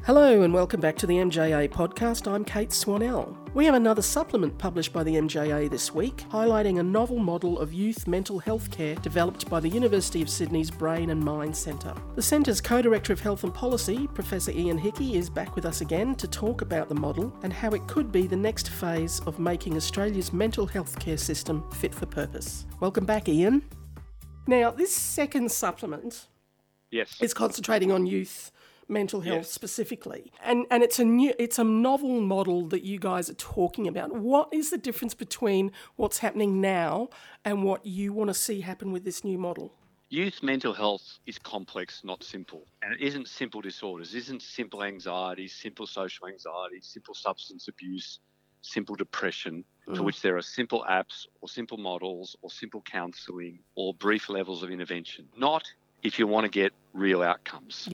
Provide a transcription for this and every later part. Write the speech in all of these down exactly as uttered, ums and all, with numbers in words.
Hello and welcome back to the M J A podcast. I'm Kate Swanell. We have another supplement published by the M J A this week, highlighting a novel model of youth mental health care developed by the University of Sydney's Brain and Mind Centre. The Centre's Co-Director of Health and Policy, Professor Ian Hickey, is back with us again to talk about the model and how it could be the next phase of making Australia's mental health care system fit for purpose. Welcome back, Ian. Now, this second supplement yes. is concentrating on youth mental health yes. specifically, and and it's a new it's a novel model that you guys are talking about. What is the difference between what's happening now and what you want to see happen with this new model? Youth mental health is complex, not simple. And it isn't simple disorders, it isn't simple anxiety, simple social anxiety, simple substance abuse, simple depression, mm. for which there are simple apps or simple models or simple counselling or brief levels of intervention. Not if you want to get real outcomes.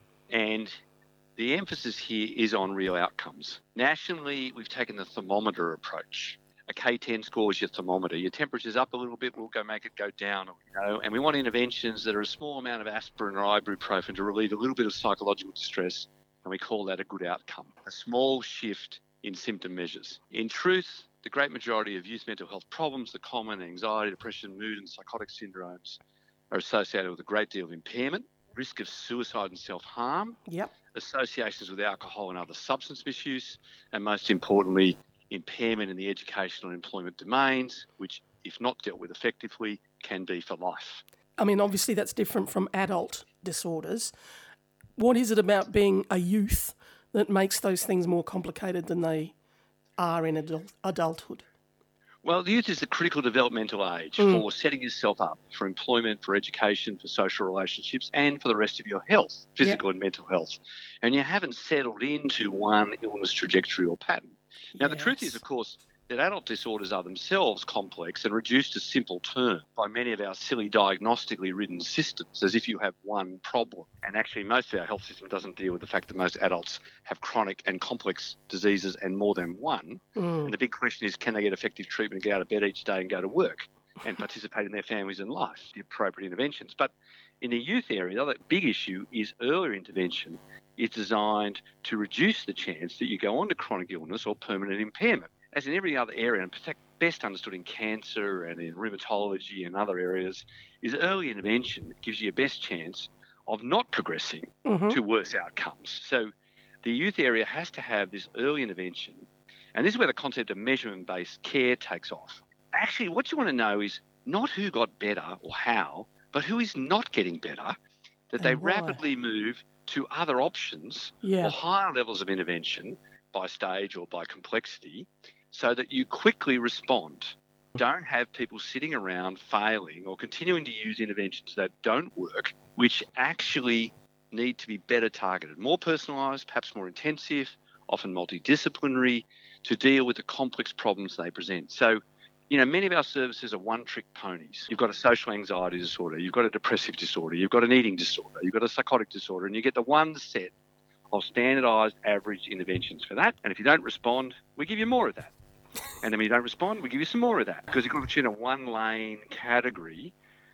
And the emphasis here is on real outcomes. Nationally, we've taken the thermometer approach. A K ten score is your thermometer. Your temperature's up a little bit, we'll go make it go down. You know, and we want interventions that are a small amount of aspirin or ibuprofen to relieve a little bit of psychological distress, and we call that a good outcome. A small shift in symptom measures. In truth, the great majority of youth mental health problems, the common anxiety, depression, mood and psychotic syndromes, are associated with a great deal of impairment, risk of suicide and self-harm, yep. associations with alcohol and other substance misuse, and most importantly, impairment in the educational and employment domains, which, if not dealt with effectively, can be for life. I mean, obviously that's different from adult disorders. What is it about being a youth that makes those things more complicated than they are in adult- adulthood? Well, the youth is the critical developmental age mm. for setting yourself up for employment, for education, for social relationships, and for the rest of your health, physical yep. and mental health. And you haven't settled into one illness trajectory or pattern. Now, yes. the truth is, of course, that adult disorders are themselves complex and reduced to simple terms by many of our silly diagnostically written systems, as if you have one problem. And actually, most of our health system doesn't deal with the fact that most adults have chronic and complex diseases and more than one. Mm. And the big question is, can they get effective treatment, get out of bed each day and go to work and participate in their families and life, the appropriate interventions? But in the youth area, the other big issue is earlier intervention is designed to reduce the chance that you go on to chronic illness or permanent impairment. As in every other area, and best understood in cancer and in rheumatology and other areas, is early intervention that gives you your best chance of not progressing mm-hmm. to worse outcomes. So the youth area has to have this early intervention, and this is where the concept of measurement-based care takes off. Actually, what you want to know is not who got better or how, but who is not getting better, that they rapidly move to other options yeah. or higher levels of intervention by stage or by complexity, so that you quickly respond. Don't have people sitting around failing or continuing to use interventions that don't work, which actually need to be better targeted, more personalised, perhaps more intensive, often multidisciplinary, to deal with the complex problems they present. So, you know, many of our services are one-trick ponies. You've got a social anxiety disorder, you've got a depressive disorder, you've got an eating disorder, you've got a psychotic disorder, and you get the one set of standardised average interventions for that. And if you don't respond, we give you more of that. And then when you don't respond, we give you some more of that, because you've got to in a one-lane category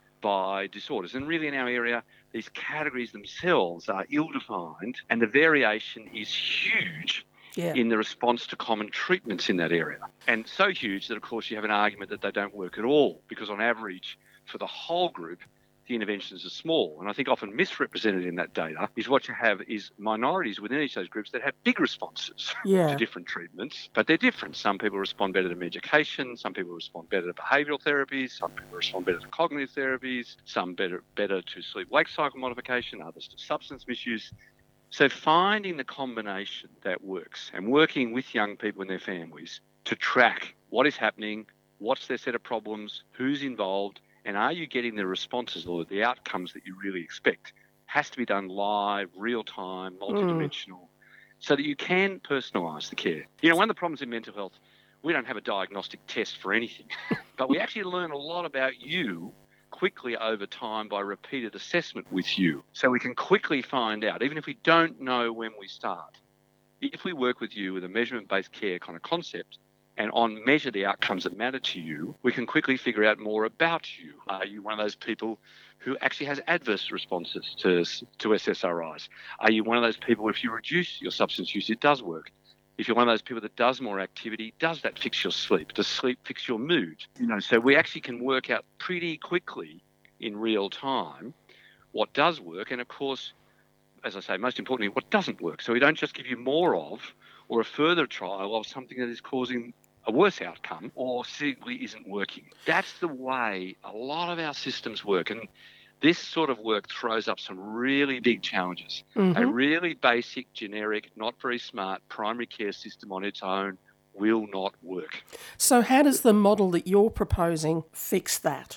by disorders. And really in our area, these categories themselves are ill-defined, and the variation is huge yeah. in the response to common treatments in that area. And so huge that, of course, you have an argument that they don't work at all, because on average, for the whole group, the interventions are small. And I think often misrepresented in that data is what you have is minorities within each of those groups that have big responses yeah. to different treatments, but they're different. Some people respond better to medication, some people respond better to behavioural therapies, some people respond better to cognitive therapies, some better better to sleep-wake cycle modification, others to substance misuse. So finding the combination that works and working with young people and their families to track what is happening, what's their set of problems, who's involved, and are you getting the responses or the outcomes that you really expect, has to be done live, real-time, multidimensional, mm. so that you can personalise the care. You know, one of the problems in mental health, we don't have a diagnostic test for anything, but we actually learn a lot about you quickly over time by repeated assessment with you. So we can quickly find out, even if we don't know when we start, if we work with you with a measurement-based care kind of concept, and on measure the outcomes that matter to you, we can quickly figure out more about you. Are you one of those people who actually has adverse responses to, to S S R Is? Are you one of those people, if you reduce your substance use, it does work? If you're one of those people that does more activity, does that fix your sleep? Does sleep fix your mood? You know, so we actually can work out pretty quickly in real time what does work, and of course, as I say, most importantly, what doesn't work. So we don't just give you more of or a further trial of something that is causing a worse outcome or simply isn't working. That's the way a lot of our systems work. And this sort of work throws up some really big challenges. Mm-hmm. A really basic, generic, not very smart primary care system on its own will not work. So how does the model that you're proposing fix that?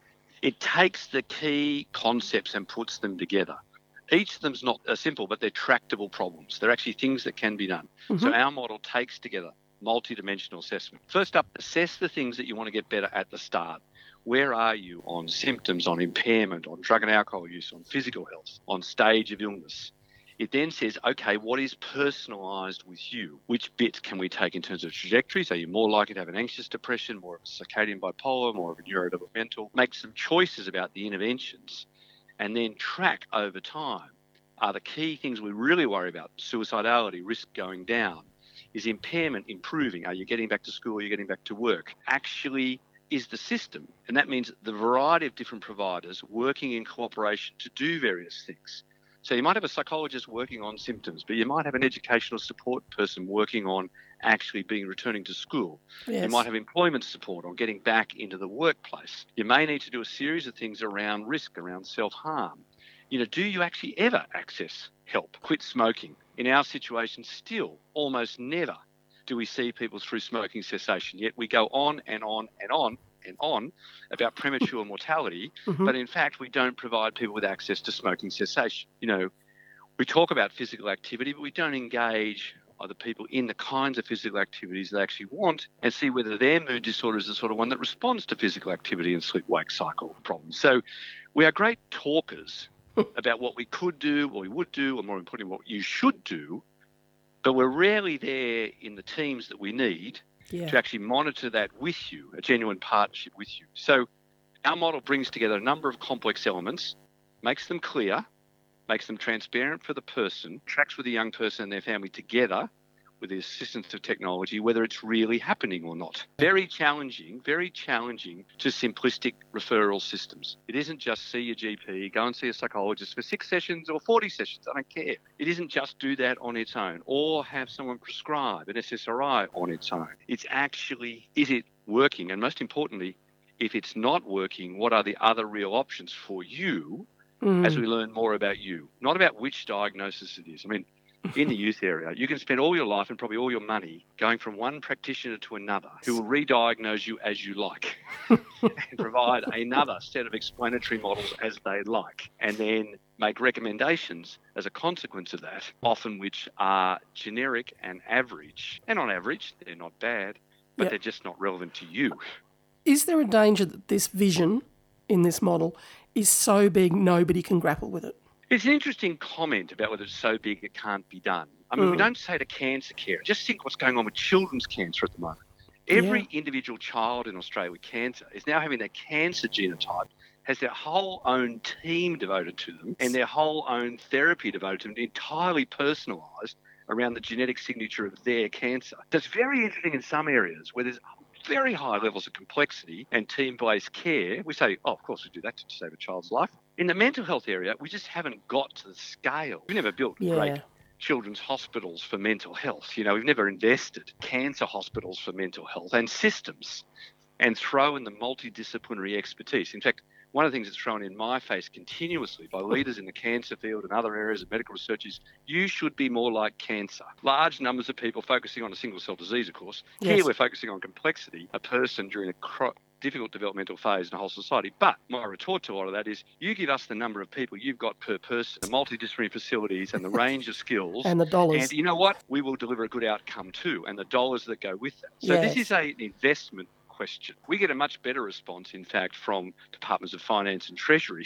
It takes the key concepts and puts them together. Each of them's not uh, simple, but they're tractable problems. They're actually things that can be done. Mm-hmm. So our model takes together multidimensional assessment. First up, assess the things that you want to get better at the start. Where are you on symptoms, on impairment, on drug and alcohol use, on physical health, on stage of illness? It then says, okay, what is personalised with you? Which bit can we take in terms of trajectories? Are you more likely to have an anxious depression, more of a circadian bipolar, more of a neurodevelopmental? Make some choices about the interventions and then track over time. Are the key things we really worry about, suicidality, risk going down? Is impairment improving? Are you getting back to school? Are you getting back to work? Actually, is the system, and that means the variety of different providers working in cooperation to do various things. So you might have a psychologist working on symptoms, but you might have an educational support person working on actually being returning to school. Yes. You might have employment support on getting back into the workplace. You may need to do a series of things around risk, around self-harm. You know, do you actually ever access help? Quit smoking. In our situation, still almost never do we see people through smoking cessation. Yet we go on and on and on and on about premature mortality, mm-hmm. but in fact we don't provide people with access to smoking cessation. You know, we talk about physical activity, but we don't engage other people in the kinds of physical activities they actually want and see whether their mood disorder is the sort of one that responds to physical activity and sleep-wake cycle problems. So we are great talkers about what we could do, what we would do, or more importantly, what you should do, but we're rarely there in the teams that we need yeah. to actually monitor that with you, a genuine partnership with you. So our model brings together a number of complex elements, makes them clear, makes them transparent for the person, tracks with the young person and their family together with the assistance of technology, whether it's really happening or not. Very challenging, very challenging to simplistic referral systems. It isn't just see your G P, go and see a psychologist for six sessions or forty sessions, I don't care. It isn't just do that on its own or have someone prescribe an S S R I on its own. It's actually, is it working? And most importantly, if it's not working, what are the other real options for you mm. as we learn more about you? Not about which diagnosis it is. I mean, in the youth area, you can spend all your life and probably all your money going from one practitioner to another who will re-diagnose you as you like and provide another set of explanatory models as they like, and then make recommendations as a consequence of that, often which are generic and average. And on average, they're not bad, but yep. they're just not relevant to you. Is there a danger that this vision in this model is so big nobody can grapple with it? It's an interesting comment about whether it's so big it can't be done. I mean, mm. we don't say to cancer care. Just think what's going on with children's cancer at the moment. Every yeah. individual child in Australia with cancer is now having their cancer genotype, has their whole own team devoted to them and their whole own therapy devoted to them, entirely personalised around the genetic signature of their cancer. That's very interesting in some areas where there's very high levels of complexity and team-based care. We say, oh, of course we do that to save a child's life. In the mental health area, we just haven't got to the scale. We've never built yeah. great children's hospitals for mental health. You know, we've never invested cancer hospitals for mental health and systems and throw in the multidisciplinary expertise. In fact, one of the things that's thrown in my face continuously by leaders in the cancer field and other areas of medical research is you should be more like cancer. Large numbers of people focusing on a single cell disease, of course. Yes. Here we're focusing on complexity, a person during a cro- difficult developmental phase in a whole society. But my retort to all of that is you give us the number of people you've got per person, the multidisciplinary facilities and the range of skills. And the dollars. And you know what? We will deliver a good outcome too, and the dollars that go with that. So yes. this is a, an investment question. We get a much better response, in fact, from departments of finance and treasury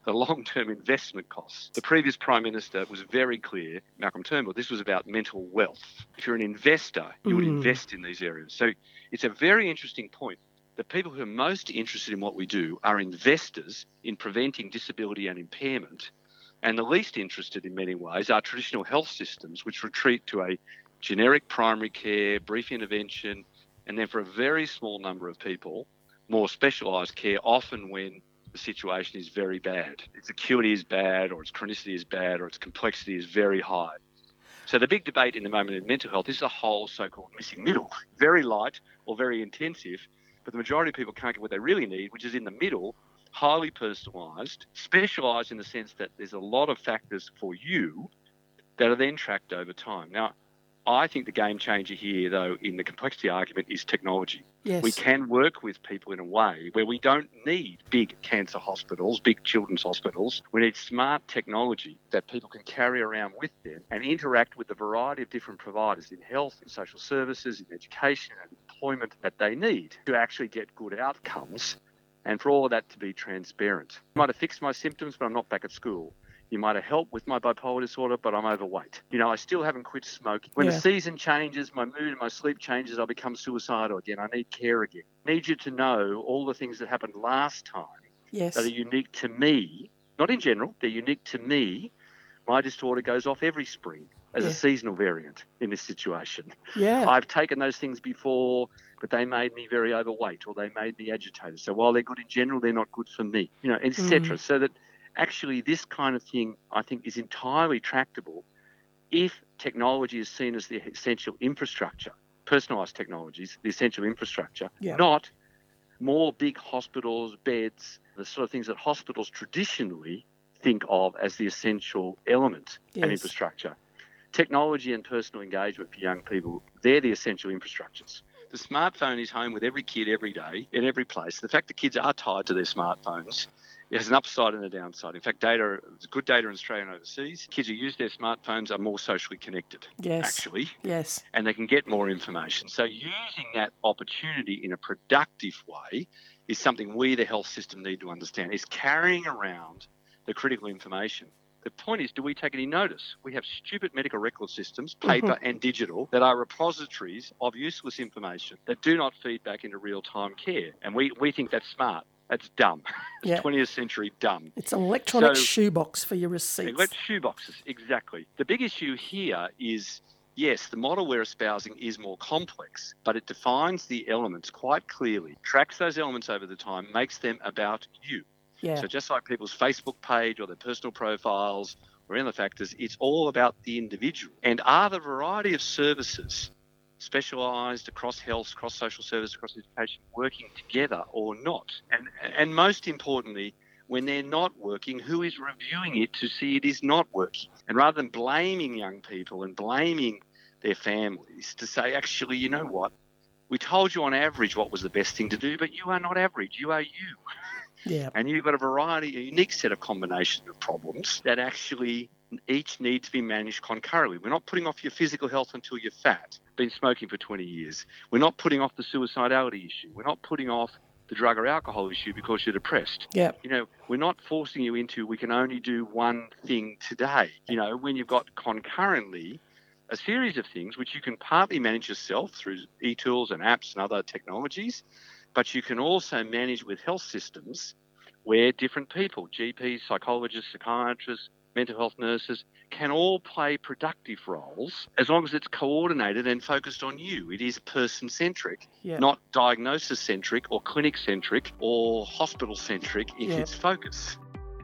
the long-term investment costs. The previous Prime Minister was very clear, Malcolm Turnbull, this was about mental wealth. If you're an investor, you mm. would invest in these areas. So it's a very interesting point. The people who are most interested in what we do are investors in preventing disability and impairment, and the least interested in many ways are traditional health systems, which retreat to a generic primary care, brief intervention, and then for a very small number of people, more specialised care, often when the situation is very bad. Its acuity is bad, or its chronicity is bad, or its complexity is very high. So the big debate in the moment in mental health is the whole so-called missing middle, very light or very intensive, but the majority of people can't get what they really need, which is in the middle, highly personalised, specialised in the sense that there's a lot of factors for you that are then tracked over time. Now, I think the game changer here, though, in the complexity argument is technology. Yes. We can work with people in a way where we don't need big cancer hospitals, big children's hospitals. We need smart technology that people can carry around with them and interact with a variety of different providers in health, in social services, in education and employment that they need to actually get good outcomes, and for all of that to be transparent. I might have fixed my symptoms, but I'm not back at school. You might have helped with my bipolar disorder, but I'm overweight. You know, I still haven't quit smoking. When yeah. the season changes, my mood and my sleep changes, I become suicidal again. I need care again. I need you to know all the things that happened last time yes. that are unique to me. Not in general, they're unique to me. My disorder goes off every spring as yeah. a seasonal variant in this situation. Yeah. I've taken those things before, but they made me very overweight or they made me agitated. So while they're good in general, they're not good for me, you know, et cetera. Mm. So that actually, this kind of thing, I think, is entirely tractable if technology is seen as the essential infrastructure, personalised technologies, the essential infrastructure, yeah. not more big hospitals, beds, the sort of things that hospitals traditionally think of as the essential element yes. and infrastructure. Technology and personal engagement for young people, they're the essential infrastructures. The smartphone is home with every kid every day, in every place. The fact that kids are tied to their smartphones, it has an upside and a downside. In fact, data, there's good data in Australia and overseas. Kids who use their smartphones are more socially connected, yes. actually. Yes. And they can get more information. So using that opportunity in a productive way is something we, the health system, need to understand, is carrying around the critical information. The point is, do we take any notice? We have stupid medical record systems, paper mm-hmm. and digital, that are repositories of useless information that do not feed back into real-time care. And we, we think that's smart. That's dumb. It's yeah. twentieth century dumb. It's an electronic so, shoebox for your receipts. Electronic shoeboxes, exactly. The big issue here is, yes, the model we're espousing is more complex, but it defines the elements quite clearly, tracks those elements over the time, makes them about you. Yeah. So just like people's Facebook page or their personal profiles or other factors, it's all about the individual. And are the variety of services specialised across health, across social service, across education, working together or not? And and most importantly, when they're not working, who is reviewing it to see it is not working? And rather than blaming young people and blaming their families, to say, actually, you know what? We told you on average what was the best thing to do, but you are not average. You are you. Yeah. And you've got a variety, a unique set of combinations of problems that actually each need to be managed concurrently. We're not putting off your physical health until you're fat, been smoking for twenty years. We're not putting off the suicidality issue. We're not putting off the drug or alcohol issue because you're depressed. Yeah. You know, we're not forcing you into, we can only do one thing today. You know, when you've got concurrently a series of things which you can partly manage yourself through e-tools and apps and other technologies, but you can also manage with health systems where different people, G Ps, psychologists, psychiatrists, mental health nurses, can all play productive roles as long as it's coordinated and focused on you. It is person-centric, yeah. not diagnosis-centric or clinic-centric or hospital-centric in yeah. its focus.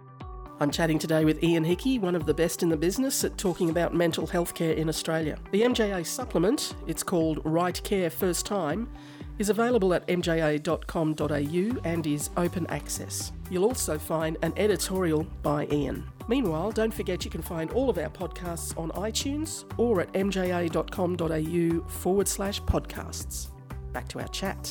I'm chatting today with Ian Hickey, one of the best in the business at talking about mental health care in Australia. The M J A supplement, it's called Right Care First Time, is available at m j a dot com dot a u and is open access. You'll also find an editorial by Ian. Meanwhile, don't forget you can find all of our podcasts on iTunes or at m j a dot com dot a u forward slash podcasts. Back to our chat.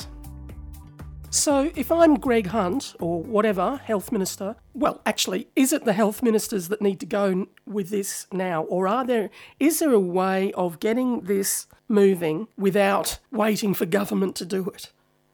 So if I'm Greg Hunt or whatever, health minister, well, actually, is it the health ministers that need to go with this now? Or are there, is there a way of getting this moving without waiting for government to do it?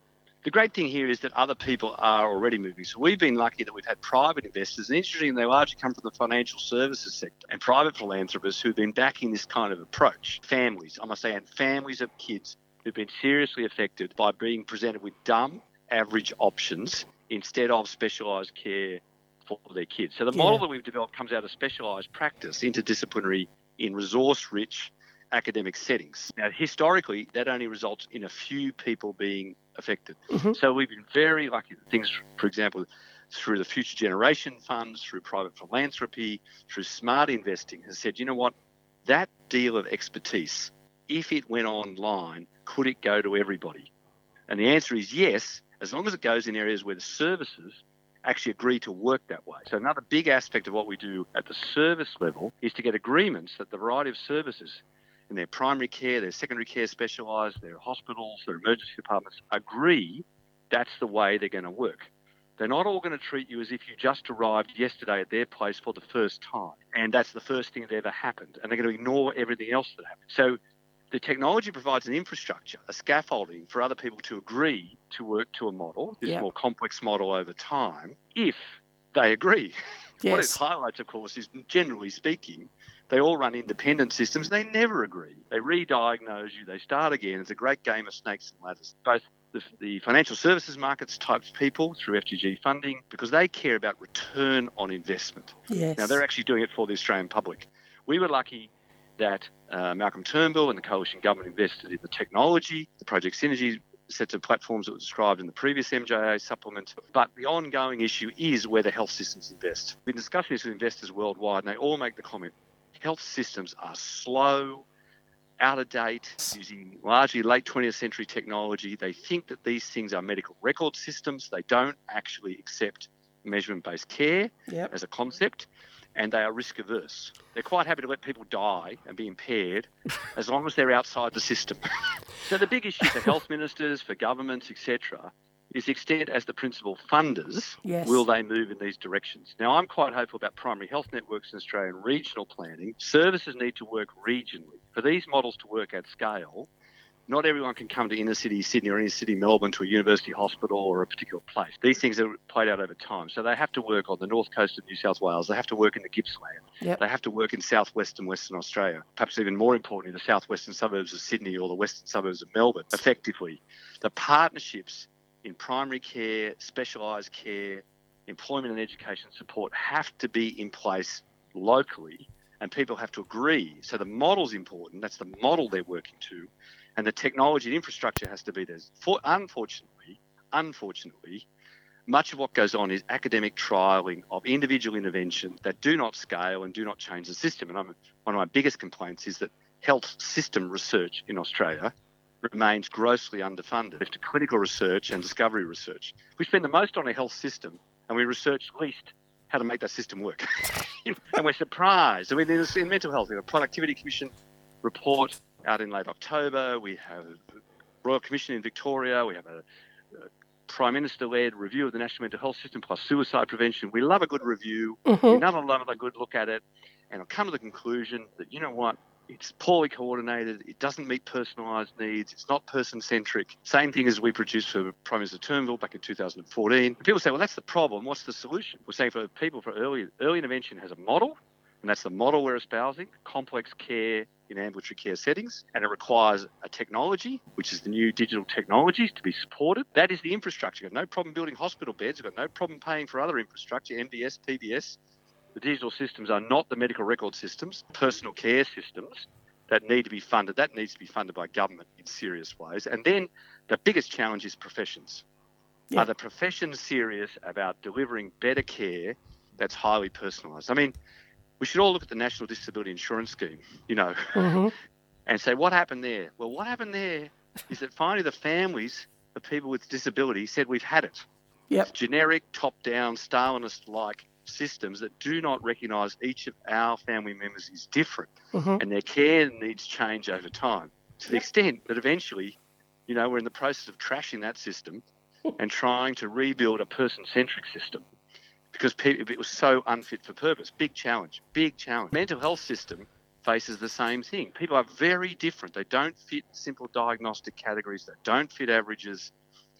The great thing here is that other people are already moving. So we've been lucky that we've had private investors, and interestingly, they largely come from the financial services sector, and private philanthropists who've been backing this kind of approach. Families, I must say, and families of kids who've been seriously affected by being presented with dumb, average options instead of specialised care for their kids. So the Yeah. model that we've developed comes out of specialised practice, interdisciplinary, in resource-rich academic settings. Now, historically, that only results in a few people being affected. Mm-hmm. So we've been very lucky that things, for example, through the Future Generation Funds, through private philanthropy, through smart investing, has said, you know what, that deal of expertise, if it went online, could it go to everybody? And the answer is yes, as long as it goes in areas where the services actually agree to work that way. So another big aspect of what we do at the service level is to get agreements that the variety of services in their primary care, their secondary care specialised, their hospitals, their emergency departments agree that's the way they're going to work. They're not all going to treat you as if you just arrived yesterday at their place for the first time, and that's the first thing that ever happened, and they're going to ignore everything else that happened. So the technology provides an infrastructure, a scaffolding for other people to agree to work to a model, this Yep. more complex model over time, if they agree. What it Yes. highlights, of course, is generally speaking, they all run independent systems. They never agree. They re-diagnose you. They start again. It's a great game of snakes and ladders. Both the, the financial services markets types people through F G G funding, because they care about return on investment. Yes. Now, they're actually doing it for the Australian public. We were lucky that uh, Malcolm Turnbull and the coalition government invested in the technology, the Project Synergy sets of platforms that were described in the previous M J A supplement. But the ongoing issue is where the health systems invest. We've been discussing this with investors worldwide, and they all make the comment, health systems are slow, out of date, using largely late twentieth century technology. They think that these things are medical record systems. They don't actually accept measurement-based care Yep. as a concept, and they are risk averse. They're quite happy to let people die and be impaired as long as they're outside the system. So the big issue for health ministers, for governments, et cetera, is the extent as the principal funders, Yes. will they move in these directions? Now, I'm quite hopeful about primary health networks in Australia and regional planning. Services need to work regionally. For these models to work at scale, not everyone can come to inner city Sydney or inner city Melbourne to a university hospital or a particular place. These things are played out over time. So they have to work on the north coast of New South Wales. They have to work in the Gippsland. Yep. They have to work in southwest and Western Australia. Perhaps even more importantly, the southwestern suburbs of Sydney or the western suburbs of Melbourne. Effectively, the partnerships in primary care, specialised care, employment and education support have to be in place locally, and people have to agree. So the model's important. That's the model they're working to. And the technology and infrastructure has to be there. For, unfortunately, unfortunately, much of what goes on is academic trialling of individual interventions that do not scale and do not change the system. And I'm, one of my biggest complaints is that health system research in Australia remains grossly underfunded to clinical research and discovery research. We spend the most on a health system, and we research least how to make that system work. And we're surprised. I mean, in, in mental health, we have a Productivity Commission report out in late October. We have a Royal Commission in Victoria. We have a, a Prime Minister-led review of the national mental health system plus suicide prevention. We love a good review. Mm-hmm. We love a good look at it. And I'll come to the conclusion that, you know what, it's poorly coordinated. It doesn't meet personalised needs. It's not person-centric. Same thing as we produced for Prime Minister Turnbull back in two thousand fourteen. People say, well, that's the problem. What's the solution? We're saying for people, for early, early intervention has a model, and that's the model we're espousing, complex care in ambulatory care settings, and it requires a technology, which is the new digital technologies, to be supported. That is the infrastructure. We've got no problem building hospital beds. We've got no problem paying for other infrastructure, M B S, P B S. The digital systems are not the medical record systems, personal care systems that need to be funded. That needs to be funded by government in serious ways. And then the biggest challenge is professions. Yeah. Are the professions serious about delivering better care that's highly personalised? I mean, we should all look at the National Disability Insurance Scheme, you know, Mm-hmm. and say, what happened there? Well, what happened there is that finally the families of people with disability said, we've had it. Yep. Generic, top-down, Stalinist-like systems that do not recognise each of our family members is different, Mm-hmm. and their care needs change over time, to the extent that eventually, you know, we're in the process of trashing that system and trying to rebuild a person-centric system because it was so unfit for purpose. Big challenge, big challenge. Mental health system faces the same thing. People are very different. They don't fit simple diagnostic categories. They don't fit averages.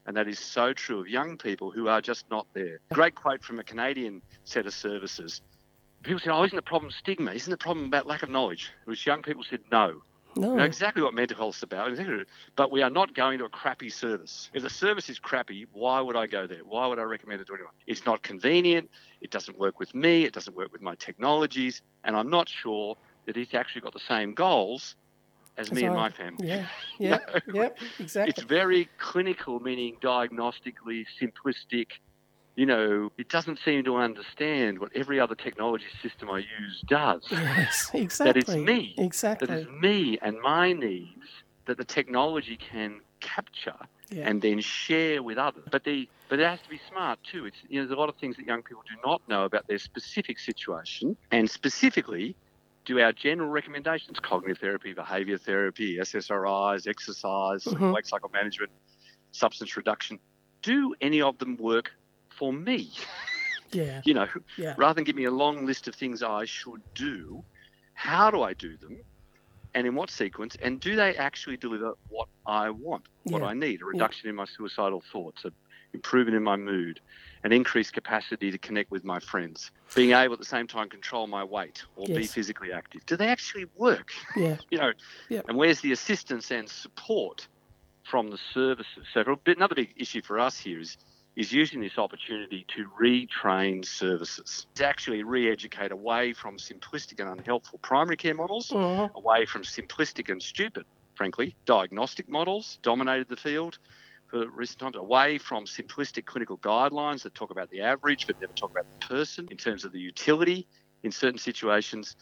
And that is so true of young people who are just not there. Great quote from a Canadian set of services. People said, oh, isn't the problem stigma? Isn't the problem about lack of knowledge? Which young people said, no. No. You know exactly what mental health is about. But we are not going to a crappy service. If the service is crappy, why would I go there? Why would I recommend it to anyone? It's not convenient. It doesn't work with me. It doesn't work with my technologies. And I'm not sure that it's actually got the same goals as me I, and my family. Yeah, yeah, you know? yeah, exactly. It's very clinical, meaning diagnostically simplistic. You know, it doesn't seem to understand what every other technology system I use does. Yes, exactly. That it's me. Exactly. That it's me and my needs that the technology can capture yeah. and then share with others. But the but it has to be smart too. It's you know, there's a lot of things that young people do not know about their specific situation, and specifically do our general recommendations, cognitive therapy, behaviour therapy, S S R Is, exercise, mm-hmm. wake cycle management, substance reduction, do any of them work for me? Yeah. You know, yeah. rather than give me a long list of things I should do, how do I do them and in what sequence? And do they actually deliver what I want, what yeah. I need? A reduction yeah. in my suicidal thoughts, an improvement in my mood, an increased capacity to connect with my friends, being able at the same time control my weight or yes. be physically active. Do they actually work? Yeah. You know, yeah. and where's the assistance and support from the services? So another big issue for us here is is using this opportunity to retrain services. It's actually re-educate away from simplistic and unhelpful primary care models, mm-hmm. away from simplistic and stupid, frankly, diagnostic models dominated the field for recent times, away from simplistic clinical guidelines that talk about the average but never talk about the person in terms of the utility in certain situations.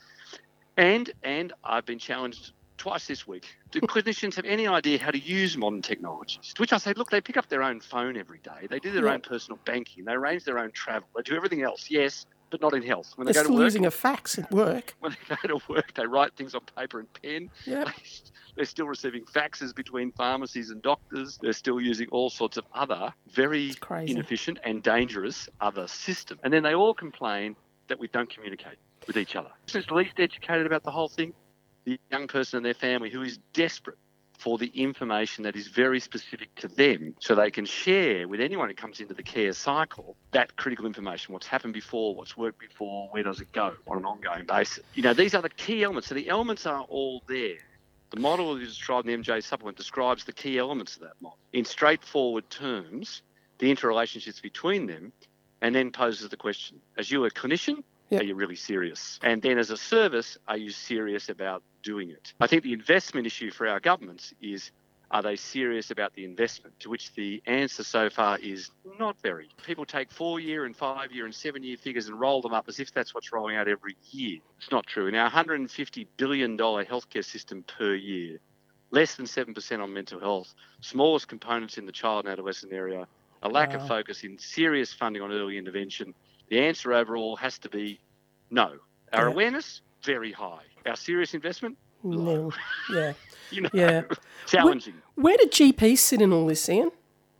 And, and I've been challenged twice this week. Do clinicians have any idea how to use modern technologies? To which I say, look, they pick up their own phone every day. They do their yeah. own personal banking. They arrange their own travel. They do everything else, yes, but not in health. When They're they go still to work, using a fax at work. When they go to work, they write things on paper and pen. Yep. They, they're still receiving faxes between pharmacies and doctors. They're still using all sorts of other very inefficient and dangerous other systems. And then they all complain that we don't communicate with each other. Who's least educated about the whole thing? The young person and their family who is desperate for the information that is very specific to them so they can share with anyone who comes into the care cycle that critical information, what's happened before, what's worked before, where does it go on an ongoing basis. You know, these are the key elements. So the elements are all there. The model that is described in the M J supplement describes the key elements of that model in straightforward terms, the interrelationships between them, and then poses the question, as you a clinician, yep. are you really serious? And then as a service, are you serious about doing it? I think the investment issue for our governments is, are they serious about the investment? To which the answer so far is not very. People take four-year and five-year and seven-year figures and roll them up as if that's what's rolling out every year. It's not true. In our one hundred fifty billion dollars healthcare system per year, less than seven percent on mental health, smallest components in the child and adolescent area, a lack wow. of focus in serious funding on early intervention. The answer overall has to be no. Our yeah. awareness, very high. Our serious investment, low. No. Yeah. you know, yeah. challenging. Where, where do G Ps sit in all this, Ian?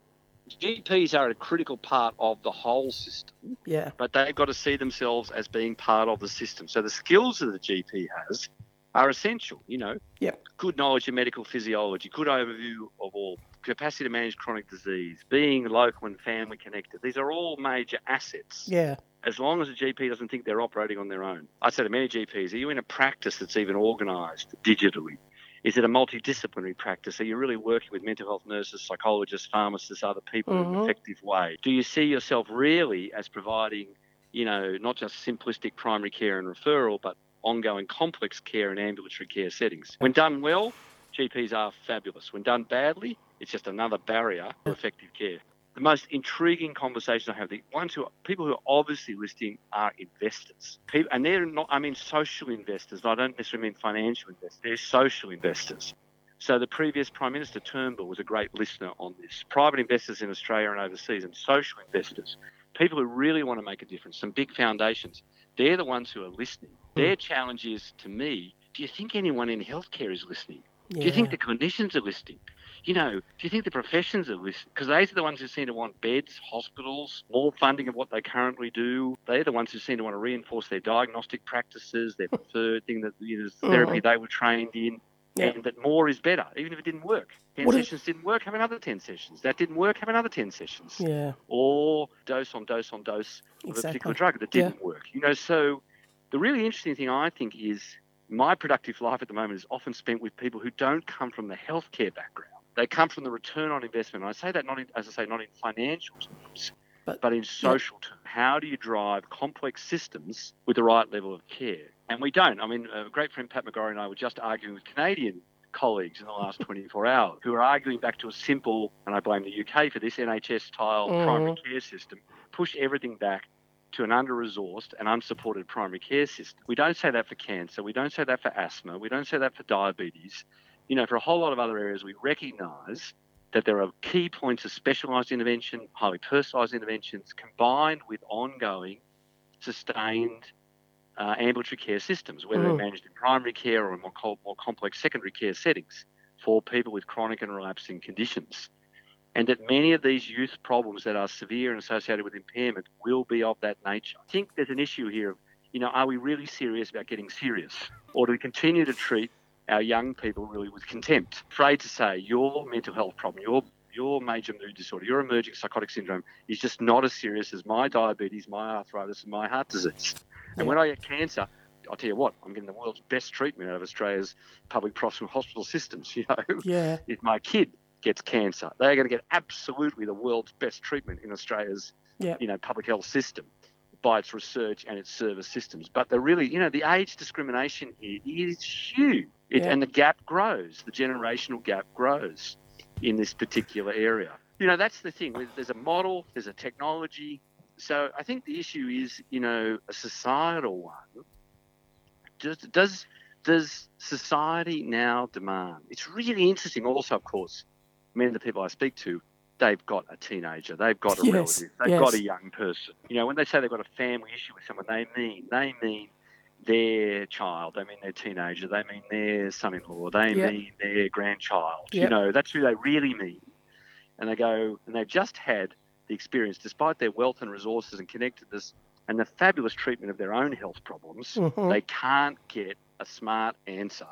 G Ps are a critical part of the whole system, yeah. but they've got to see themselves as being part of the system. So the skills that the G P has are essential, you know. Yep. Good knowledge of medical physiology, good overview of all, capacity to manage chronic disease, being local and family connected. These are all major assets. Yeah. As long as a G P doesn't think they're operating on their own. I say to many G Ps, are you in a practice that's even organised digitally? Is it a multidisciplinary practice? Are you really working with mental health nurses, psychologists, pharmacists, other people mm-hmm. in an effective way? Do you see yourself really as providing, you know, not just simplistic primary care and referral, but ongoing complex care and ambulatory care settings? When done well, G Ps are fabulous. When done badly, it's just another barrier to effective care. The most intriguing conversation I have, the ones who are, people who are obviously listening are investors. People, and they're not, I mean social investors. I don't necessarily mean financial investors. They're social investors. So the previous Prime Minister Turnbull was a great listener on this. Private investors in Australia and overseas and social investors, people who really want to make a difference, some big foundations, they're the ones who are listening. Mm. Their challenge is, to me, do you think anyone in healthcare is listening? Yeah. Do you think the clinicians are listening? You know, do you think the professions are listening? Because those are the ones who seem to want beds, hospitals, more funding of what they currently do. They're the ones who seem to want to reinforce their diagnostic practices, their preferred thing that, you know, therapy they were trained in. Yep. And that more is better, even if it didn't work. ten What sessions didn't work, have another ten sessions. That didn't work, have another ten sessions. Yeah. Or dose on dose on dose of Exactly. a particular drug that didn't Yeah. work. You know, so the really interesting thing I think is my productive life at the moment is often spent with people who don't come from the healthcare background. They come from the return on investment. And I say that not in, as I say, not in financial terms, But, but in social yeah. terms. How do you drive complex systems with the right level of care? And we don't. I mean, a great friend Pat McGorry and I were just arguing with Canadian colleagues in the last twenty-four hours who are arguing back to a simple, and I blame the U K for this, N H S-style Mhm. primary care system, push everything back to an under-resourced and unsupported primary care system. We don't say that for cancer. We don't say that for asthma. We don't say that for diabetes. You know, for a whole lot of other areas, we recognise that there are key points of specialised intervention, highly personalised interventions, combined with ongoing, sustained uh, ambulatory care systems, whether Mhm. they're managed in primary care or in more, co- more complex secondary care settings for people with chronic and relapsing conditions. And that many of these youth problems that are severe and associated with impairment will be of that nature. I think there's an issue here of, you know, are we really serious about getting serious? Or do we continue to treat our young people really with contempt? Afraid to say your mental health problem, your your major mood disorder, your emerging psychotic syndrome is just not as serious as my diabetes, my arthritis, and my heart disease. And Yeah. when I get cancer, I'll tell you what, I'm getting the world's best treatment out of Australia's public hospital systems. You know, Yeah. if my kid gets cancer, they're going to get absolutely the world's best treatment in Australia's, Yeah. you know, public health system by its research and its service systems. But the really, you know, the age discrimination here is huge. It, Yeah. And the gap grows, the generational gap grows in this particular area. You know, that's the thing. There's a model, there's a technology. So I think the issue is, you know, a societal one. Does, does, does society now demand? It's really interesting also, of course, many of the people I speak to, they've got a teenager, they've got a Yes, relative, they've yes. got a young person. You know, when they say they've got a family issue with someone, they mean they mean their child, they mean their teenager, they mean their son-in-law, they Yep. mean their grandchild. You Yep. know, that's who they really mean. And they go, and they've just had the experience, despite their wealth and resources and connectedness and the fabulous treatment of their own health problems, Mhm. they can't get a smart answer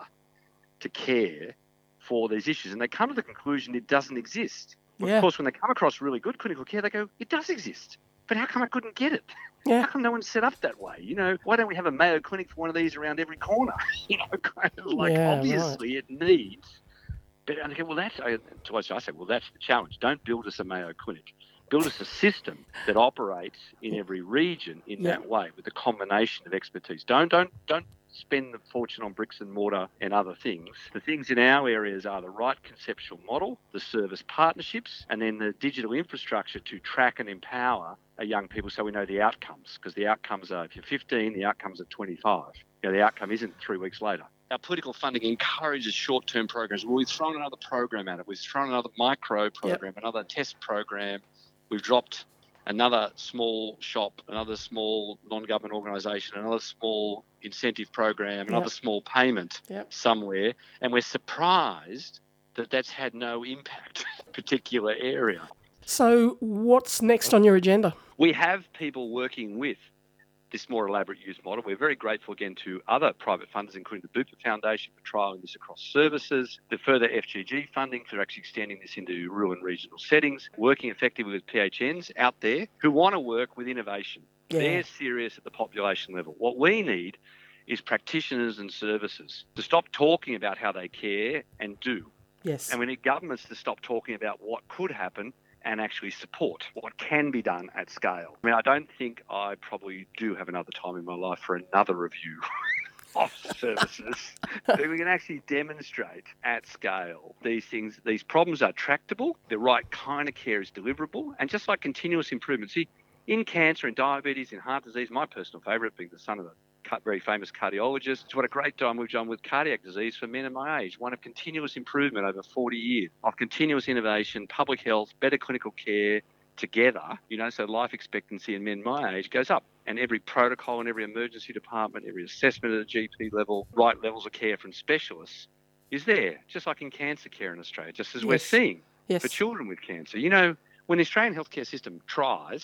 to care for these issues. And they come to the conclusion it doesn't exist. Yeah. Of course, when they come across really good clinical care, they go, it does exist. But how come I couldn't get it? Yeah. How come no one's set up that way? You know, why don't we have a Mayo Clinic for one of these around every corner? You know, kind of like Yeah, obviously it needs. But and I go, well, that's, I, to which I say, well, that's the challenge. Don't build us a Mayo Clinic. Build us a system that operates in every region in Yeah. that way with a combination of expertise. Don't, don't, don't spend the fortune on bricks and mortar and other things. The things in our areas are the right conceptual model, the service partnerships, and then the digital infrastructure to track and empower our young people so we know the outcomes. Because the outcomes are, if you're fifteen, the outcomes are twenty-five. You know, the outcome isn't three weeks later. Our political funding encourages short-term programs. Well, we've thrown another program at it. We've thrown another micro program, yep. another test program. We've dropped another small shop, another small non-government organisation, another small incentive program, another yep. small payment yep. somewhere, and we're surprised that that's had no impact in a particular area. So what's next on your agenda? We have people working with this more elaborate youth model. We're very grateful again to other private funders, including the Bupa Foundation, for trialling this across services, the further F G G funding for actually extending this into rural and regional settings, working effectively with P H Ns out there who want to work with innovation. Yeah. They're serious at the population level. What we need is practitioners and services to stop talking about how they care and do. Yes. And we need governments to stop talking about what could happen and actually support what can be done at scale. I mean, I don't think I probably do have another time in my life for another review of services. We can actually demonstrate at scale these things. These problems are tractable. The right kind of care is deliverable. And just like continuous improvement, see, in cancer, in diabetes, in heart disease, my personal favourite being the son of a very famous cardiologist. It's what a great time we've done with cardiac disease for men of my age. One of continuous improvement over forty years, of continuous innovation, public health, better clinical care together, you know, so life expectancy in men my age goes up. And every protocol in every emergency department, every assessment at a G P level, right levels of care from specialists is there, just like in cancer care in Australia, just as yes. we're seeing yes. for children with cancer. You know, when the Australian healthcare system tries,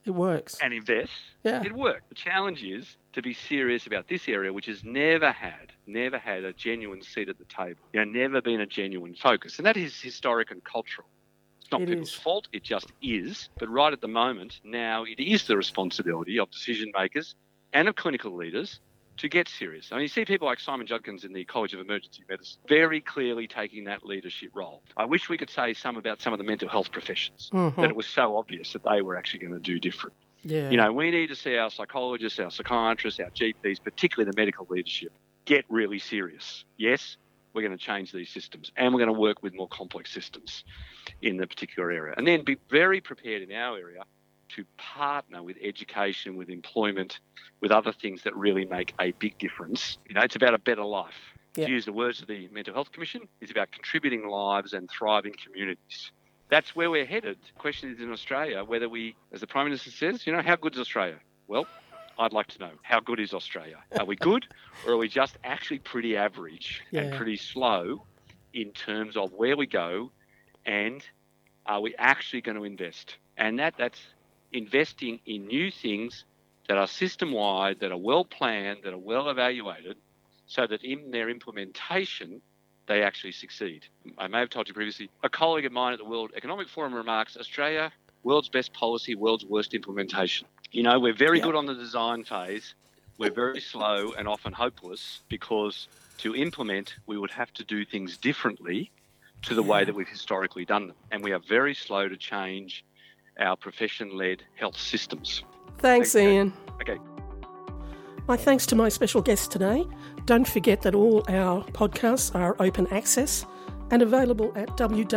It works. and invest, Yeah. it worked. The challenge is to be serious about this area, which has never had, never had a genuine seat at the table. You know, never been a genuine focus. And that is historic and cultural. It's not It people's is. fault, it just is. But right at the moment, now it is the responsibility of decision makers and of clinical leaders to get serious. I mean, you see people like Simon Judkins in the College of Emergency Medicine very clearly taking that leadership role. I wish we could say some about some of the mental health professions, Mm-hmm. that it was so obvious that they were actually going to do different. Yeah. You know, we need to see our psychologists, our psychiatrists, our G Ps, particularly the medical leadership, get really serious. Yes, we're going to change these systems and we're going to work with more complex systems in the particular area. And then be very prepared in our area to partner with education, with employment, with other things that really make a big difference. You know, it's about a better life. Yeah. To use the words of the Mental Health Commission, it's about contributing lives and thriving communities. That's where we're headed. The question is in Australia whether we, as the Prime Minister says, you know, how good is Australia? Well, I'd like to know, how good is Australia? Are we good, or are we just actually pretty average and Yeah. pretty slow in terms of where we go, and are we actually going to invest? And that that's investing in new things that are system-wide, that are well-planned, that are well-evaluated, so that in their implementation, they actually succeed. I may have told you previously, a colleague of mine at the World Economic Forum remarks, Australia, world's best policy, world's worst implementation. You know, we're very Yeah. good on the design phase. We're very slow and often hopeless, because to implement, we would have to do things differently to the way that we've historically done them. And we are very slow to change our profession-led health systems. Thanks, Okay. Ian. Okay. My thanks to my special guest today. Don't forget that all our podcasts are open access and available at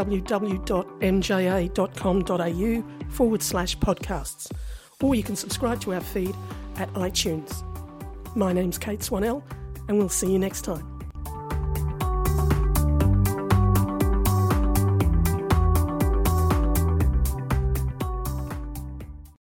www.mja.com.au forward slash podcasts. Or you can subscribe to our feed at iTunes. My name's Kate Swanell, and we'll see you next time.